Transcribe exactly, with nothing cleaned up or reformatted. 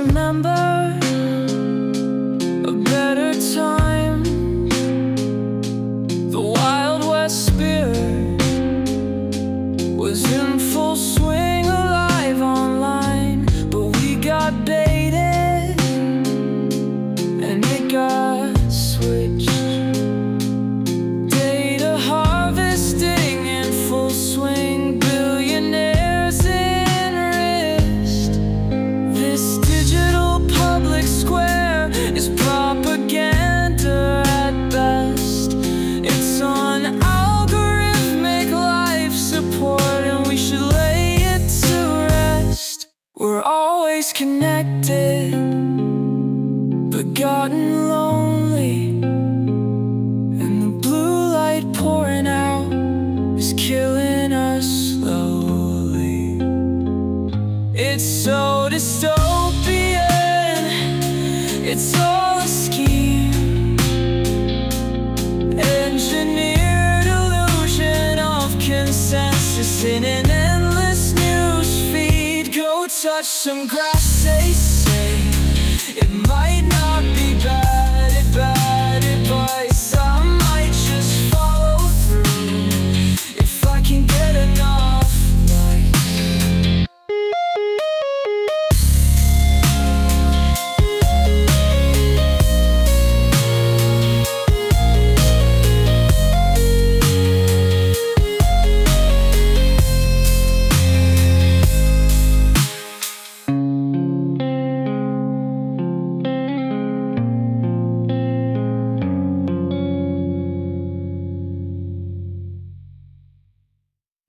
remember a better time. The Wild West spirit was in full swing, alive online. But we got baited and it got switched. Data harvesting in full swing, billionaires in wrist. This digital public square is propaganda at best. It's on algorithmic life support, and we should lay it to rest. We're always connected, but gotten lonely, and the blue light pouring out is killing us slowly. It's so dystopian, it's all a scheme, engineered illusion of consensus in an endless news feed. Go touch some grass, they say, it might